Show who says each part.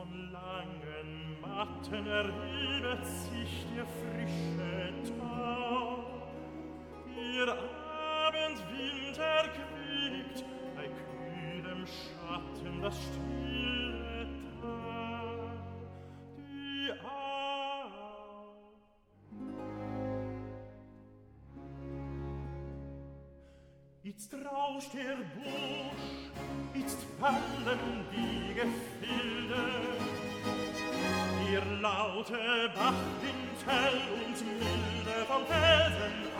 Speaker 1: von langen Matten erhebet sich der frische Tau. Der Abendwind erquickt bei kühlem Schatten das stille Tal. Die Au. Itzt rauscht der Busch, itzt fallen die Gefilde, der laute Bach windet hell und milde vom Felsen